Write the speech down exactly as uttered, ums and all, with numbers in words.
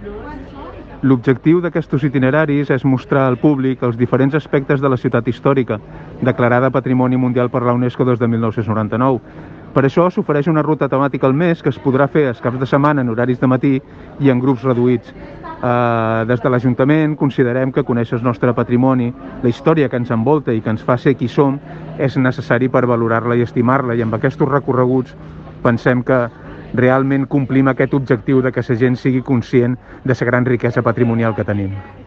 L'objectiu d'aquests itineraris és mostrar al públic els diferents aspectes de la ciutat històrica, declarada Patrimoni Mundial per la UNESCO des de mil nou-cents noranta-nou. Per això s'ofereix una ruta temàtica al mes que es podrà fer els caps de setmana en horaris de matí i en grups reduïts. Eh, des de l'Ajuntament considerem que conèixer el nostre patrimoni, la història que ens envolta i que ens fa ser qui som, és necessari per valorar-la i estimar-la, i amb aquests recorreguts pensem que realment complim aquest objectiu de que la gent sigui conscient de la gran riquesa patrimonial que tenim.